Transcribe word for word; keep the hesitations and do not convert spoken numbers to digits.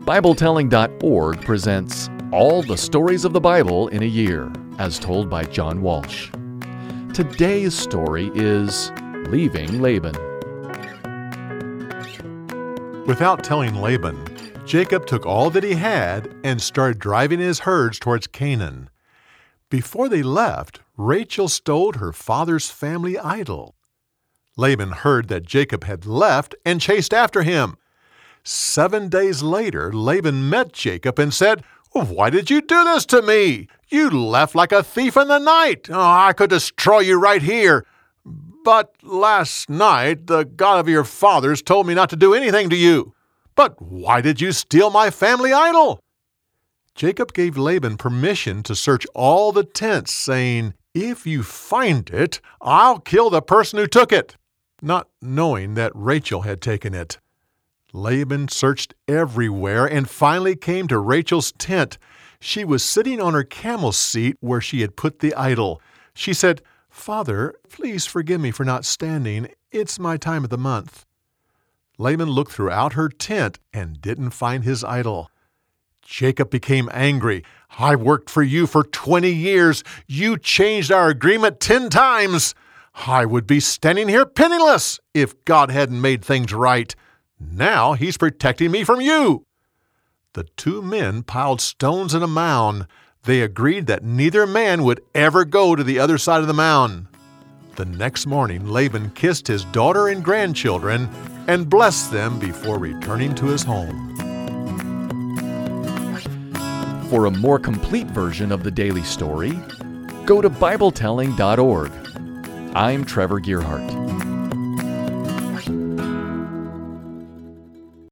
Bible Telling dot org presents All the Stories of the Bible in a Year, as told by John Walsh. Today's story is Leaving Laban. Without telling Laban, Jacob took all that he had and started driving his herds towards Canaan. Before they left, Rachel stole her father's family idol. Laban heard that Jacob had left and chased after him. Seven days later, Laban met Jacob and said, "Why did you do this to me? You left like a thief in the night. Oh, I could destroy you right here. But last night, the God of your fathers told me not to do anything to you. But why did you steal my family idol?" Jacob gave Laban permission to search all the tents, saying, "If you find it, I'll kill the person who took it," not knowing that Rachel had taken it. Laban searched everywhere and finally came to Rachel's tent. She was sitting on her camel's seat where she had put the idol. She said, "Father, please forgive me for not standing. It's my time of the month." Laban looked throughout her tent and didn't find his idol. Jacob became angry. "I worked for you for twenty years. You changed our agreement ten times. I would be standing here penniless if God hadn't made things right. Now he's protecting me from you." The two men piled stones in a mound. They agreed that neither man would ever go to the other side of the mound. The next morning, Laban kissed his daughter and grandchildren and blessed them before returning to his home. For a more complete version of the daily story, go to Bible Telling dot org. I'm Trevor Gearhart.